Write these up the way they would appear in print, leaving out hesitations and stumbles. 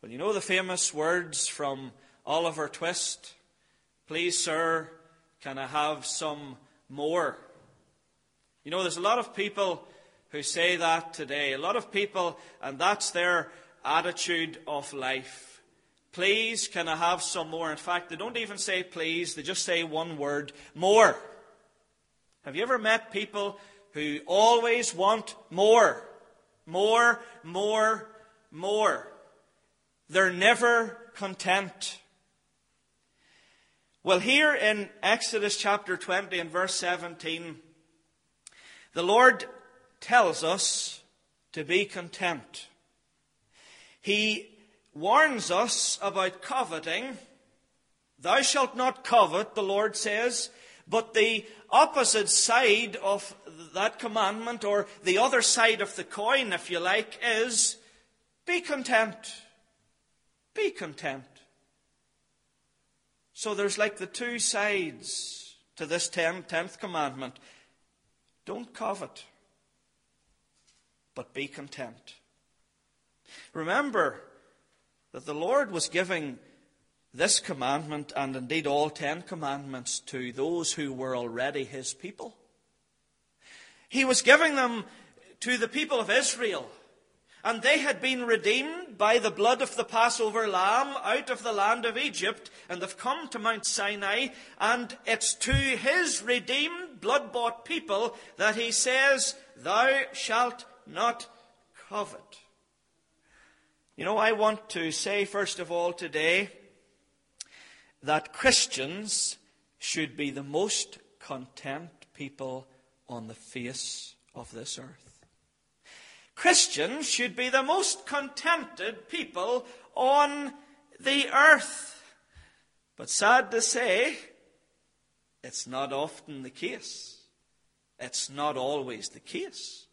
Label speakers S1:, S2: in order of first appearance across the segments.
S1: Well, you know the famous words from Oliver Twist? Please, sir, can I have some more? You know, there's a lot of people who say that today. A lot of people, and that's their attitude of life. Please, can I have some more? In fact, they don't even say please. They just say one word, more. Have you ever met people who always want more? More, more, more. They're never content. Well, here in Exodus chapter 20 and verse 17, the Lord tells us to be content. He warns us about coveting. Thou shalt not covet, the Lord says, but the opposite side of that commandment, or the other side of the coin, if you like, is be content. Be content. So there's like the two sides to this 10th commandment. Don't covet, but be content. Remember that the Lord was giving this commandment, and indeed all 10 commandments, to those who were already His people. He was giving them to the people of Israel. And they had been redeemed by the blood of the Passover lamb out of the land of Egypt, and have come to Mount Sinai. And it's to His redeemed, blood-bought people that He says, Thou shalt not covet. You know, I want to say first of all today that Christians should be the most content people on the face of this earth. Christians should be the most contented people on the earth. But sad to say, it's not often the case. It's not always the case.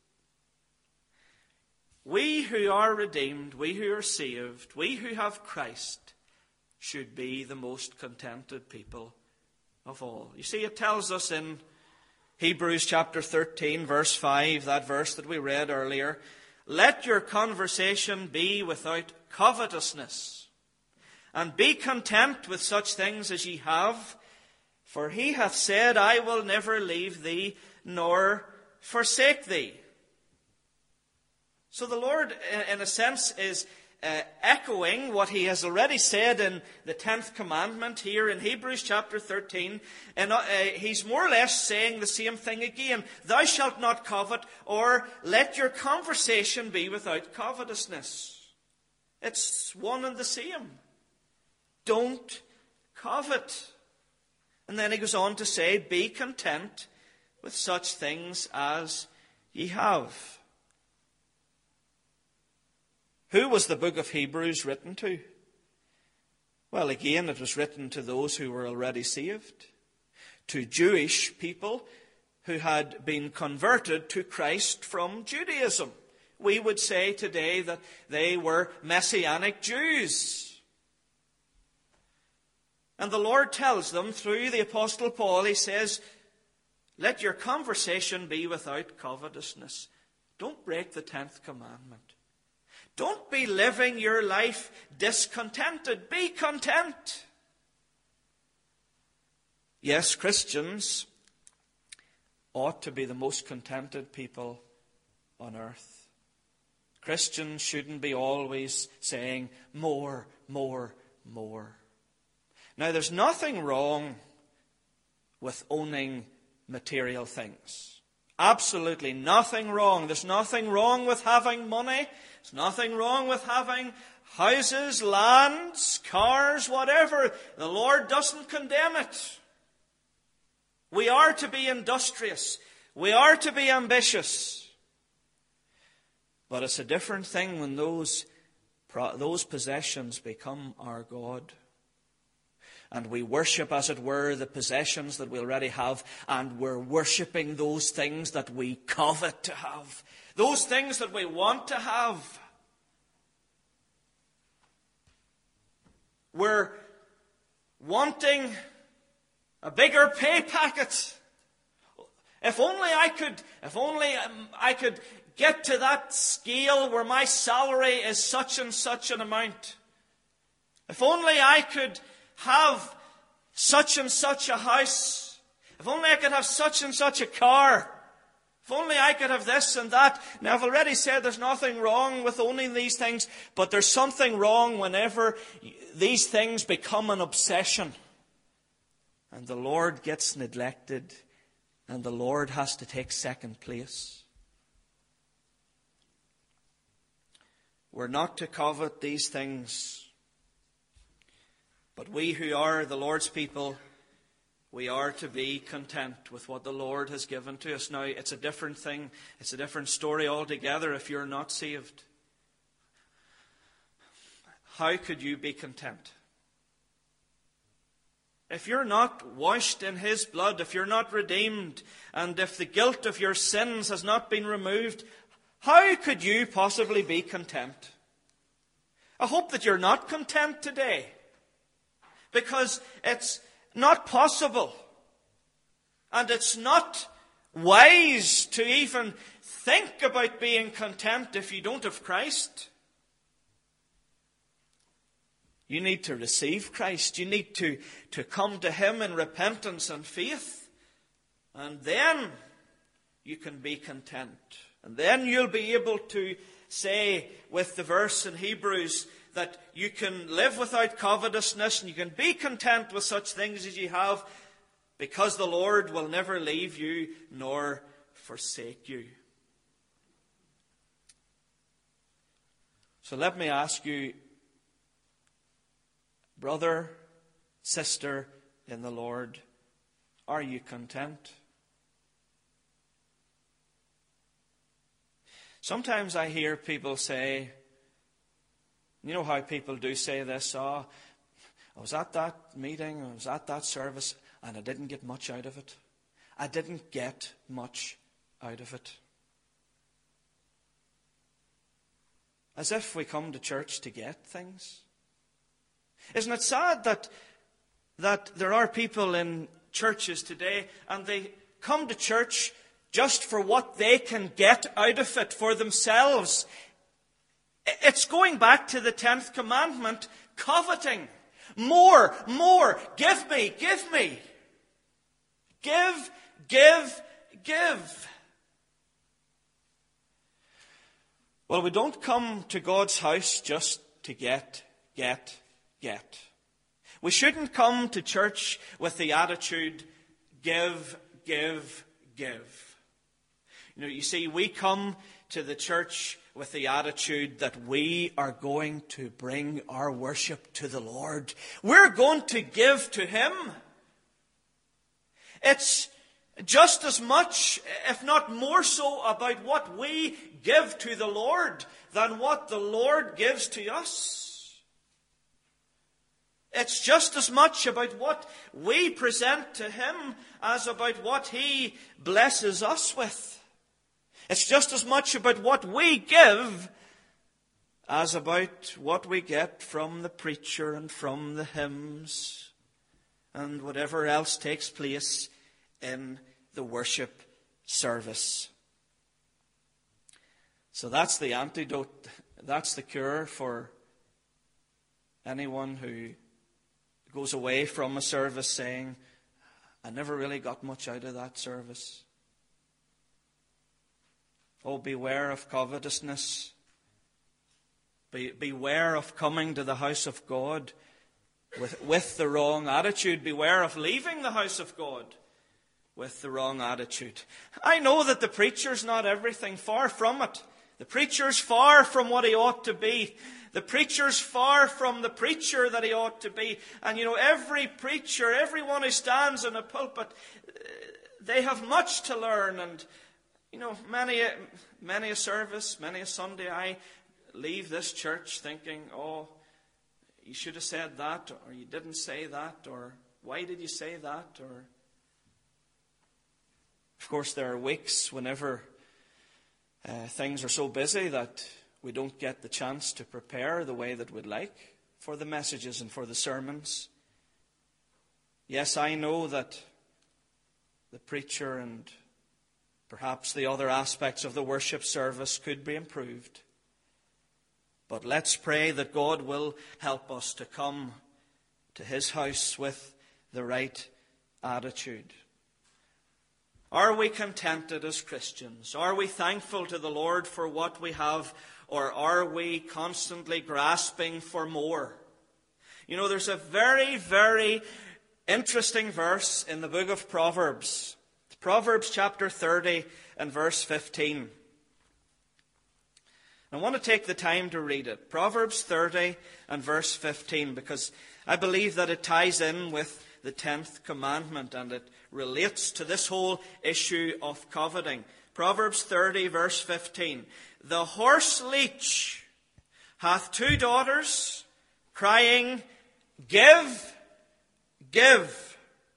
S1: We who are redeemed, we who are saved, we who have Christ, should be the most contented people of all. You see, it tells us in Hebrews chapter 13, verse 5, that verse that we read earlier, let your conversation be without covetousness, and be content with such things as ye have, for He hath said, I will never leave thee nor forsake thee. So the Lord, in a sense, is echoing what He has already said in the 10th commandment here in Hebrews chapter 13. And He's more or less saying the same thing again. Thou shalt not covet, or let your conversation be without covetousness. It's one and the same. Don't covet. And then He goes on to say, be content with such things as ye have. Who was the book of Hebrews written to? Well, again, it was written to those who were already saved, to Jewish people who had been converted to Christ from Judaism. We would say today that they were Messianic Jews. And the Lord tells them through the Apostle Paul, He says, let your conversation be without covetousness. Don't break the 10th commandment. Don't be living your life discontented. Be content. Yes, Christians ought to be the most contented people on earth. Christians shouldn't be always saying more, more, more. Now, there's nothing wrong with owning material things. Absolutely nothing wrong. There's nothing wrong with having money. There's nothing wrong with having houses, lands, cars, whatever. The Lord doesn't condemn it. We are to be industrious. We are to be ambitious. But it's a different thing when those possessions become our God. And we worship, as it were, the possessions that we already have. And we're worshipping those things that we covet to have. Those things that we want to have. We're wanting a bigger pay packet. If only I could get to that scale where my salary is such and such an amount. If only I could have such and such a house. If only I could have such and such a car. If only I could have this and that. Now, I've already said there's nothing wrong with owning these things, but there's something wrong whenever these things become an obsession. And the Lord gets neglected, and the Lord has to take second place. We're not to covet these things. But we who are the Lord's people, we are to be content with what the Lord has given to us. Now, it's a different thing. It's a different story altogether if you're not saved. How could you be content? If you're not washed in His blood, if you're not redeemed, and if the guilt of your sins has not been removed, how could you possibly be content? I hope that you're not content today, because it's not possible, and it's not wise to even think about being content if you don't have Christ. You need to receive Christ. You need to come to Him in repentance and faith. And then you can be content. And then you'll be able to say with the verse in Hebrews that you can live without covetousness and you can be content with such things as you have, because the Lord will never leave you nor forsake you. So let me ask you, brother, sister in the Lord, are you content? Sometimes I hear people say, you know how people do say this, I was at that meeting, I was at that service, and I didn't get much out of it. I didn't get much out of it. As if we come to church to get things. Isn't it sad that there are people in churches today and they come to church just for what they can get out of it for themselves? It's going back to the 10th commandment, coveting. More, more, give me, give me. Give, give, give. Well, we don't come to God's house just to get. We shouldn't come to church with the attitude, give, give, give. You know, you see, we come to the church with the attitude that we are going to bring our worship to the Lord. We're going to give to Him. It's just as much, if not more so, about what we give to the Lord than what the Lord gives to us. It's just as much about what we present to Him as about what He blesses us with. It's just as much about what we give as about what we get from the preacher and from the hymns and whatever else takes place in the worship service. So that's the antidote. That's the cure for anyone who goes away from a service saying, I never really got much out of that service. Oh, beware of covetousness. Beware of coming to the house of God with the wrong attitude. Beware of leaving the house of God with the wrong attitude. I know that the preacher's not everything. Far from it. The preacher's far from what he ought to be. The preacher's far from the preacher that he ought to be. And you know, every preacher, everyone who stands in a pulpit, they have much to learn. And you know, many a service, many a Sunday, I leave this church thinking, oh, you should have said that, or you didn't say that, or why did you say that? Or, of course, there are weeks whenever things are so busy that we don't get the chance to prepare the way that we'd like for the messages and for the sermons. Yes, I know that the preacher and perhaps the other aspects of the worship service could be improved. But let's pray that God will help us to come to his house with the right attitude. Are we contented as Christians? Are we thankful to the Lord for what we have, or are we constantly grasping for more? You know, there's a very, very interesting verse in the book of Proverbs. Proverbs chapter 30 and verse 15. I want to take the time to read it. Proverbs 30 and verse 15, because I believe that it ties in with the 10th commandment and it relates to this whole issue of coveting. Proverbs 30 verse 15. The horse leech hath 2 daughters, crying, Give, give.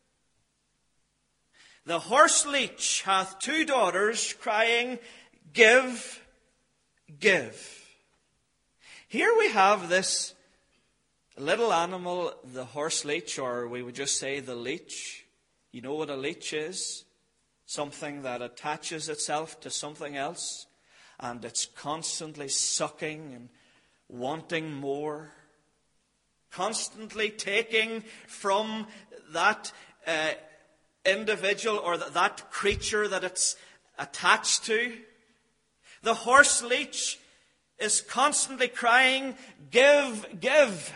S1: The horse leech hath 2 daughters, crying, Give, give. Here we have this little animal, the horse leech, or we would just say the leech. You know what a leech is? Something that attaches itself to something else, and it's constantly sucking and wanting more, constantly taking from that individual or that creature that it's attached to. The horse leech is constantly crying, Give, give.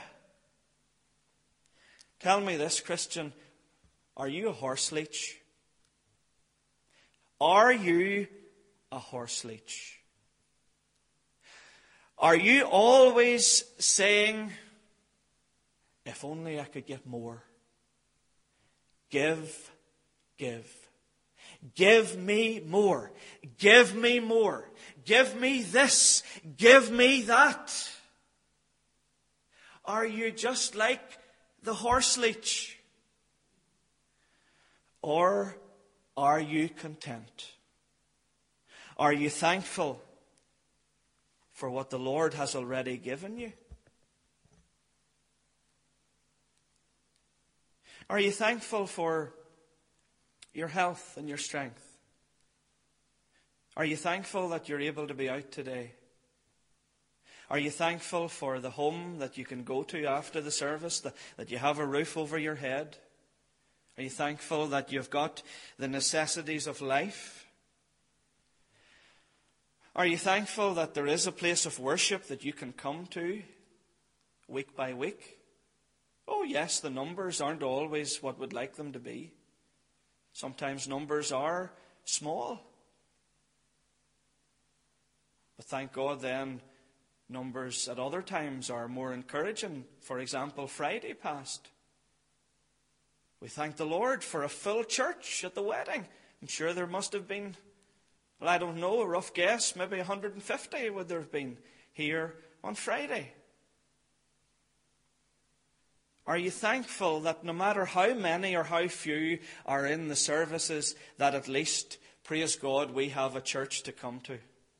S1: Tell me this, Christian, are you a horse leech? Are you a horse leech? Are you always saying, if only I could get more? Give, give. Give me more. Give me more. Give me this. Give me that. Are you just like the horse leech? Or are you content? Are you thankful for what the Lord has already given you? Are you thankful for your health and your strength? Are you thankful that you're able to be out today? Are you thankful for the home that you can go to after the service, that you have a roof over your head? Are you thankful that you've got the necessities of life? Are you thankful that there is a place of worship that you can come to week by week? Oh yes, the numbers aren't always what we'd like them to be. Sometimes numbers are small. But thank God then, numbers at other times are more encouraging. For example, Friday passed. We thank the Lord for a full church at the wedding. I'm sure there must have been, well, I don't know, a rough guess, maybe 150 would there have been here on Friday. Are you thankful that no matter how many or how few are in the services, that at least, praise God, we have a church to come to?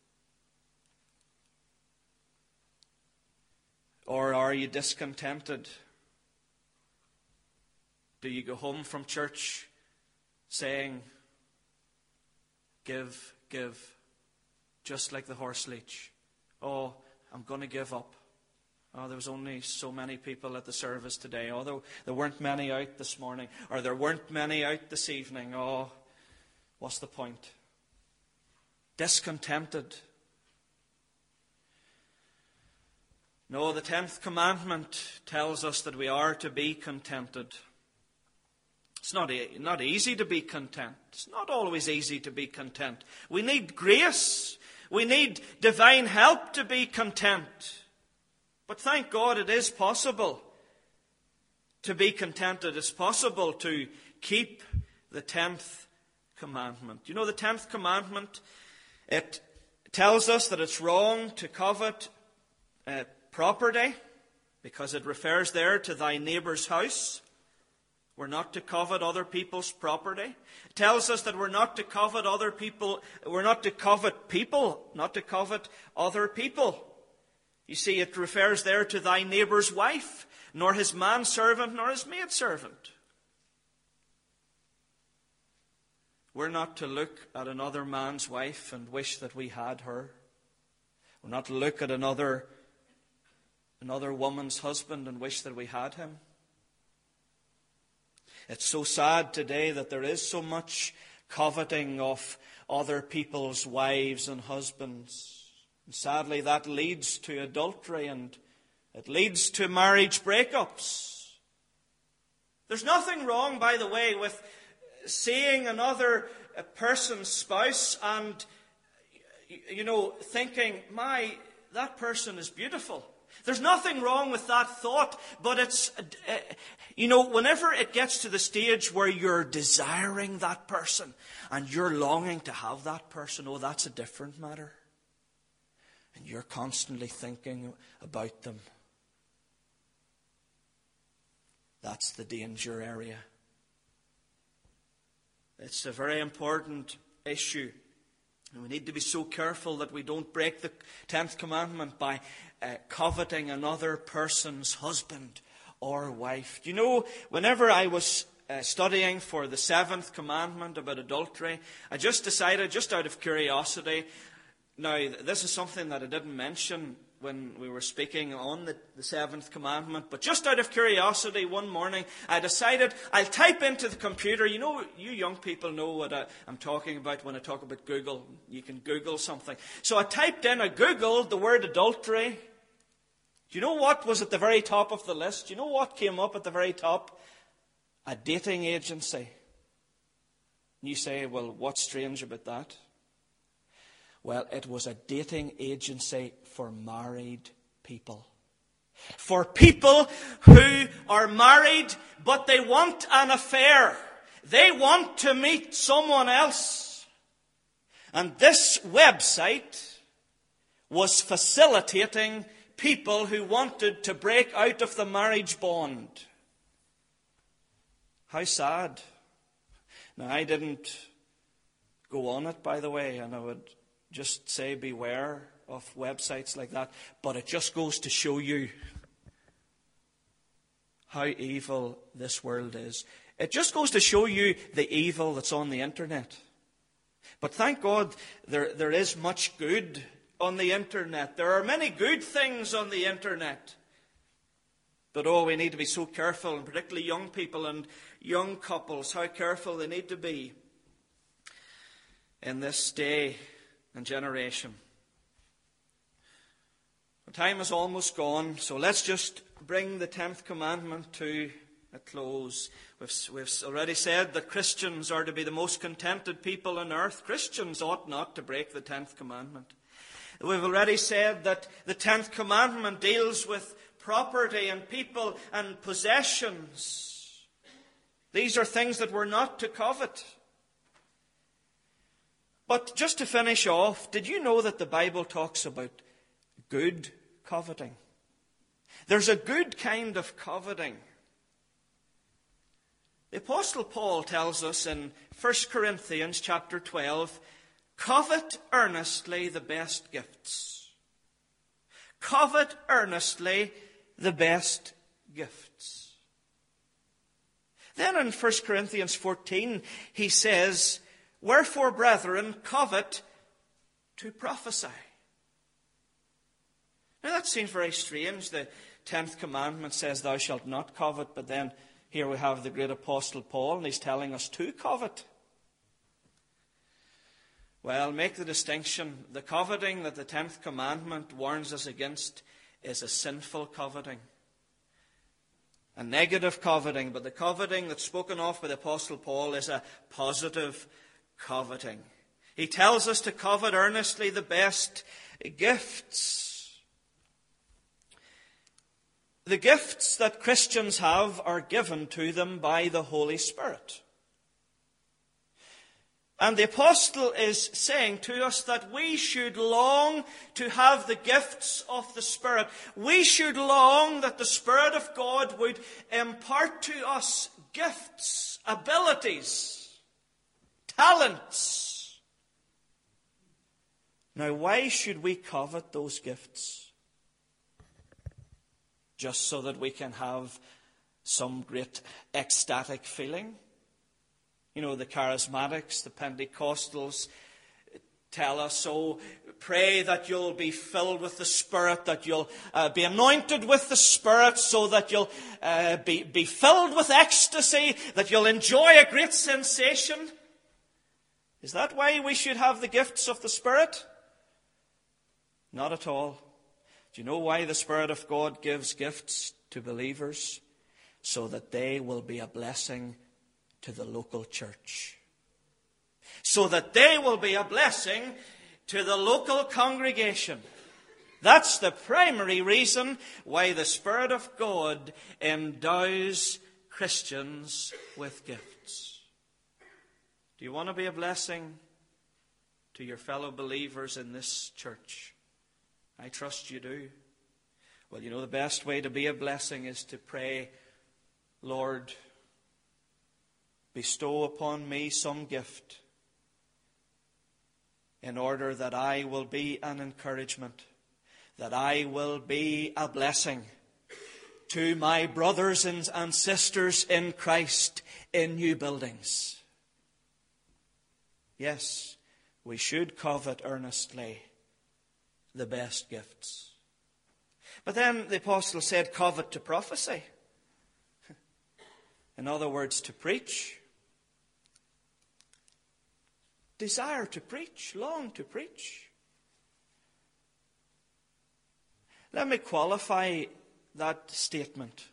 S1: Or are you discontented? Do you go home from church saying, Give, give, just like the horse leech? Oh, I'm going to give up. Oh, there was only so many people at the service today. Oh, there weren't many out this morning. Or there weren't many out this evening. Oh, what's the point? Discontented. No, the 10th commandment tells us that we are to be contented. It's not easy to be content. It's not always easy to be content. We need grace. We need divine help to be content. But thank God it is possible to be contented. It's possible to keep the 10th commandment. You know, the 10th commandment, it tells us that it's wrong to covet property, because it refers there to thy neighbour's house. We're not to covet other people's property. It tells us that we're not to covet other people. We're not to covet people, not to covet other people. You see, it refers there to thy neighbour's wife, nor his manservant, nor his maidservant. We're not to look at another man's wife and wish that we had her. We're not to look at another another woman's husband and wish that we had him. It's so sad today that there is so much coveting of other people's wives and husbands. And sadly, that leads to adultery and it leads to marriage breakups. There's nothing wrong, by the way, with seeing another person's spouse and, thinking, that person is beautiful. There's nothing wrong with that thought, but it's, whenever it gets to the stage where you're desiring that person and you're longing to have that person, that's a different matter. And you're constantly thinking about them. That's the danger area. It's a very important issue. And we need to be so careful that we don't break the 10th commandment by coveting another person's husband or wife. Do you know, whenever I was studying for the 7th commandment about adultery, I just decided, just out of curiosity, now this is something that I didn't mention when we were speaking on the 7th commandment, but just out of curiosity, one morning, I decided I'll type into the computer. You young people know what I'm talking about when I talk about Google. You can Google something. So I Googled the word adultery. Do you know what was at the very top of the list? Do you know what came up at the very top? A dating agency. And you say, well, what's strange about that? Well, it was a dating agency for married people. For people who are married, but they want an affair. They want to meet someone else. And this website was facilitating people who wanted to break out of the marriage bond. How sad. Now, I didn't go on it, by the way, and I would just say beware of websites like that. But it just goes to show you how evil this world is. It just goes to show you the evil that's on the internet. But thank God there is much good on the internet. There are many good things on the internet. But we need to be so careful, and particularly young people and young couples, how careful they need to be in this day and generation. The time is almost gone, so let's just bring the 10th commandment to a close. We've already said that Christians are to be the most contented people on earth. Christians ought not to break the 10th commandment. We've already said that the 10th commandment deals with property and people and possessions. These are things that we're not to covet. But just to finish off, did you know that the Bible talks about good coveting? There's a good kind of coveting. The Apostle Paul tells us in 1 Corinthians chapter 12, covet earnestly the best gifts. Covet earnestly the best gifts. Then in 1 Corinthians 14, he says, wherefore, brethren, covet to prophesy. Now that seems very strange. The 10th commandment says, thou shalt not covet, but then here we have the great Apostle Paul, and he's telling us to covet. Well, make the distinction. The coveting that the 10th commandment warns us against is a sinful coveting. A negative coveting. But the coveting that's spoken of by the Apostle Paul is a positive coveting. He tells us to covet earnestly the best gifts. The gifts that Christians have are given to them by the Holy Spirit. And the apostle is saying to us that we should long to have the gifts of the Spirit. We should long that the Spirit of God would impart to us gifts, abilities, talents. Now, why should we covet those gifts? Just so that we can have some great ecstatic feeling? You know, the charismatics, the Pentecostals tell us, oh, pray that you'll be filled with the Spirit, that you'll be anointed with the Spirit, so that you'll be filled with ecstasy, that you'll enjoy a great sensation. Is that why we should have the gifts of the Spirit? Not at all. Do you know why the Spirit of God gives gifts to believers? So that they will be a blessing to the local church. So that they will be a blessing to the local congregation. That's the primary reason why the Spirit of God endows Christians with gifts. Do you want to be a blessing to your fellow believers in this church? I trust you do. Well, you know, the best way to be a blessing is to pray, Lord, bestow upon me some gift in order that I will be an encouragement, that I will be a blessing to my brothers and sisters in Christ in new buildings. Yes, we should covet earnestly the best gifts. But then the apostle said, covet to prophesy. In other words, to preach. Desire to preach, long to preach. Let me qualify that statement.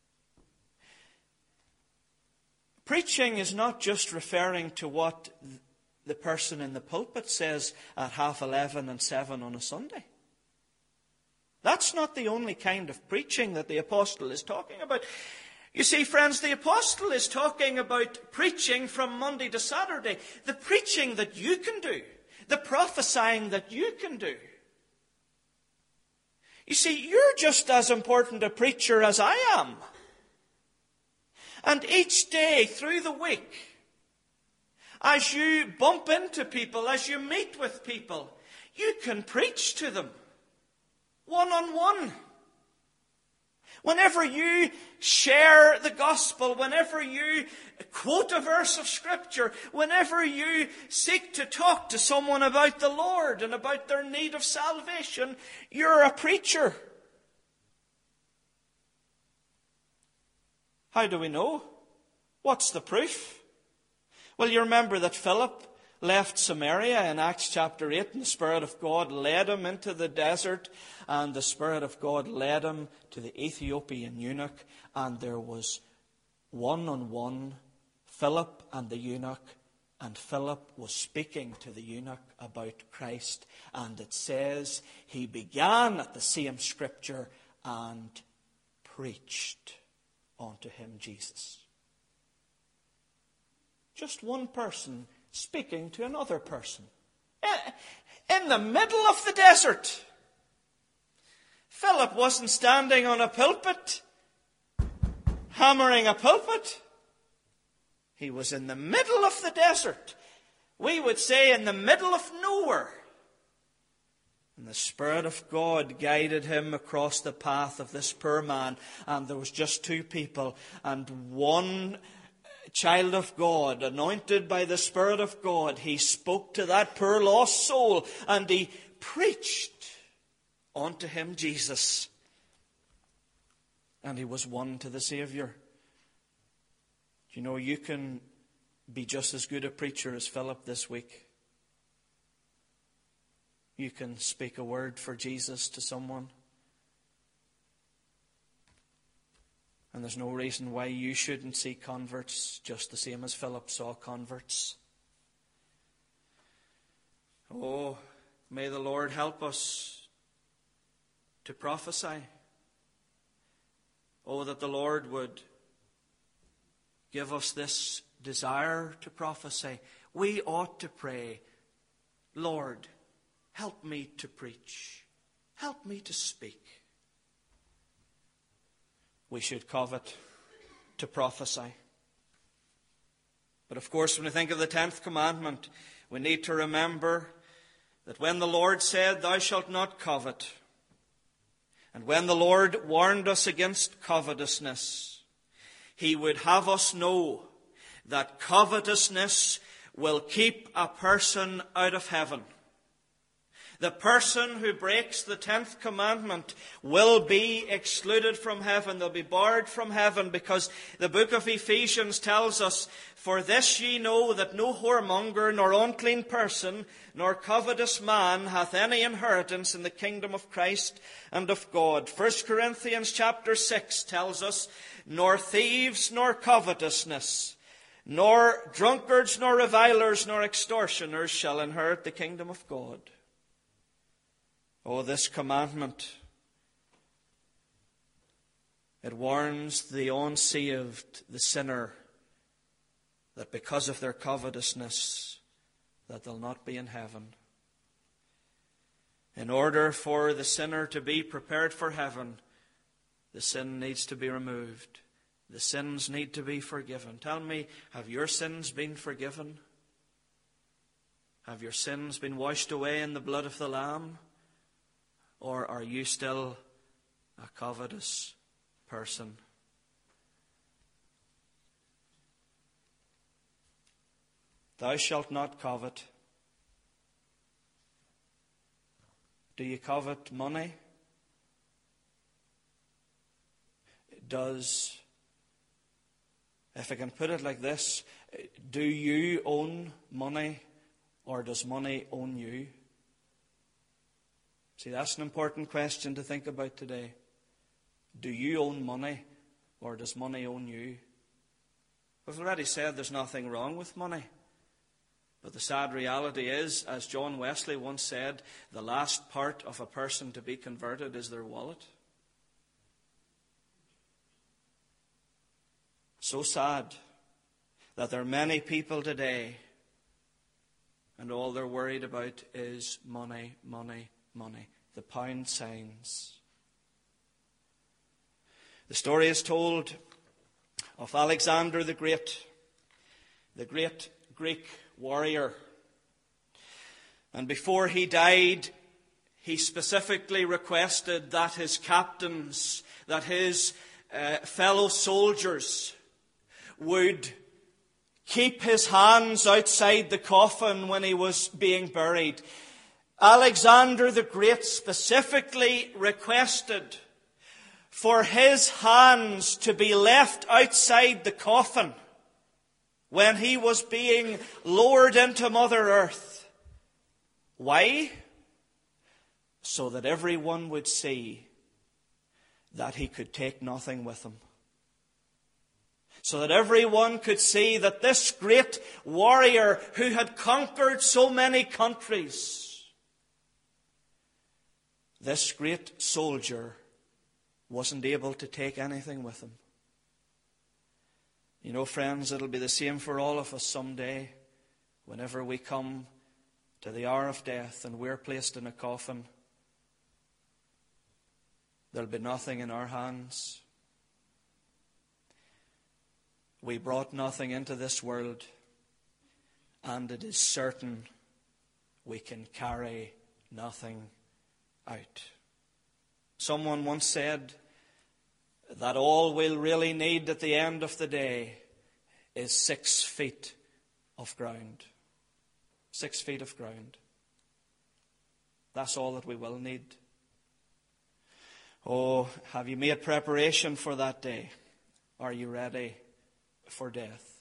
S1: Preaching is not just referring to what the person in the pulpit says at 11:30 and 7 on a Sunday. That's not the only kind of preaching that the apostle is talking about. You see, friends, the apostle is talking about preaching from Monday to Saturday. The preaching that you can do. The prophesying that you can do. You see, you're just as important a preacher as I am. And each day through the week, as you bump into people, as you meet with people, you can preach to them one-on-one. Whenever you share the gospel, whenever you quote a verse of Scripture, whenever you seek to talk to someone about the Lord and about their need of salvation, you're a preacher. How do we know? What's the proof? Well, you remember that Philip left Samaria in Acts chapter 8, and the Spirit of God led him into the desert, and the Spirit of God led him to the Ethiopian eunuch, and there was one-on-one Philip and the eunuch, and Philip was speaking to the eunuch about Christ, and it says he began at the same Scripture and preached unto him Jesus. Just one person speaking to another person. In the middle of the desert. Philip wasn't standing on a pulpit, hammering a pulpit. He was in the middle of the desert. We would say in the middle of nowhere. And the Spirit of God guided him across the path of this poor man. And there was just two people. And one child of God, anointed by the Spirit of God, he spoke to that poor lost soul, and he preached unto him Jesus. And he was won to the Savior. You know, you can be just as good a preacher as Philip this week. You can speak a word for Jesus to someone. And there's no reason why you shouldn't see converts just the same as Philip saw converts. Oh, may the Lord help us to prophesy. Oh, that the Lord would give us this desire to prophesy. We ought to pray, Lord, help me to preach. Help me to speak. We should covet to prophesy. But of course, when we think of the 10th commandment, we need to remember that when the Lord said, "Thou shalt not covet," and when the Lord warned us against covetousness, He would have us know that covetousness will keep a person out of heaven. The person who breaks the 10th commandment will be excluded from heaven. They'll be barred from heaven, because the book of Ephesians tells us, "For this ye know, that no whoremonger, nor unclean person, nor covetous man hath any inheritance in the kingdom of Christ and of God." 1 Corinthians chapter 6 tells us, "Nor thieves, nor covetousness, nor drunkards, nor revilers, nor extortioners shall inherit the kingdom of God." Oh, this commandment, it warns the unsaved, the sinner, that because of their covetousness, that they'll not be in heaven. In order for the sinner to be prepared for heaven, the sin needs to be removed. The sins need to be forgiven. Tell me, have your sins been forgiven? Have your sins been washed away in the blood of the Lamb? Or are you still a covetous person? Thou shalt not covet. Do you covet money? If I can put it like this, do you own money, or does money own you? See, that's an important question to think about today. Do you own money, or does money own you? We've already said there's nothing wrong with money. But the sad reality is, as John Wesley once said, the last part of a person to be converted is their wallet. So sad that there are many people today, and all they're worried about is money, money, money. The pound signs. The story is told of Alexander the great Greek warrior. And before he died, he specifically requested that his captains, that his fellow soldiers would keep his hands outside the coffin when he was being buried. Alexander the Great specifically requested for his hands to be left outside the coffin when he was being lowered into Mother Earth. Why? So that everyone would see that he could take nothing with him. So that everyone could see that this great warrior who had conquered so many countries, this great soldier, wasn't able to take anything with him. You know, friends, it'll be the same for all of us someday. Whenever we come to the hour of death and we're placed in a coffin, there'll be nothing in our hands. We brought nothing into this world, and it is certain we can carry nothing out. Someone once said that all we'll really need at the end of the day is 6 feet of ground. 6 feet of ground. That's all that we will need. Oh, have you made preparation for that day? Are you ready for death?